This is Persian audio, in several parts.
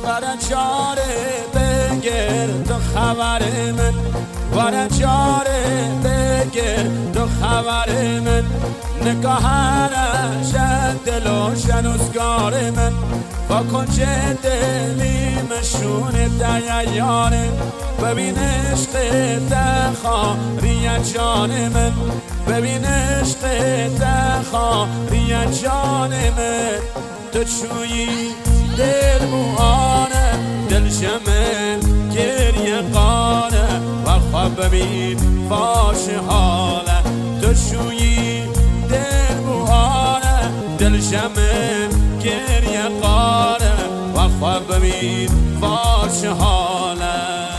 برای چاره بگیر تو خبر من، برای چاره بگیر تو خبر من. نگاهرش دل و شنوزگار من، با کنچه دلی مشونه دیاره. ببین عشق تخاری جان من، ببین عشق تخاری جان من. تو چویی دل موانه، دل شمل گریه قانه، و خواب ببین فاش حاله. تو چویی دل موانه، دل شمل گریه قانه، و خواب ببین فاش حاله.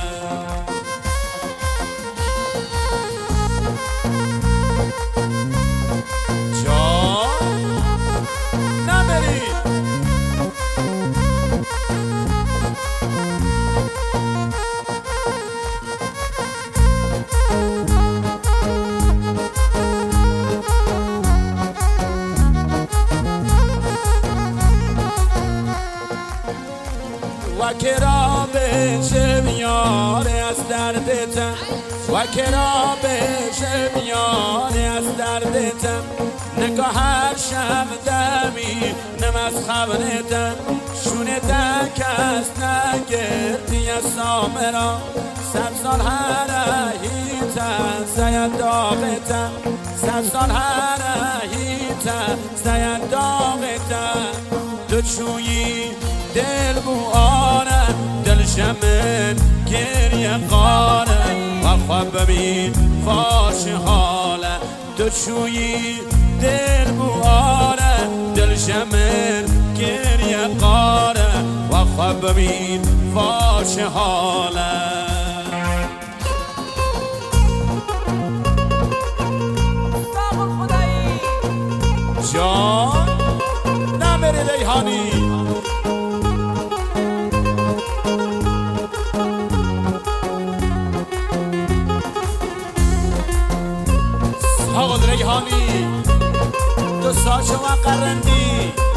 و کرا بشه میاره از دردتم، و کرا بشه میاره از دردتم. نگاه هر شب دمی نم از خبرتم، شونه کس نگردی از سامرا. 100 سال هرهیتم زید داغتم، 100 سال هرهیتم زید داغتم. تو چویی دل بواره، دل شمن گریه قاره، و خواب ببین فاش حاله. تو چویی دل بواره، دل شمن گریه قاره، و خواب ببین فاش حاله. جان نمیری ریحانی. آقا ریحانی تو ساچه و قرندی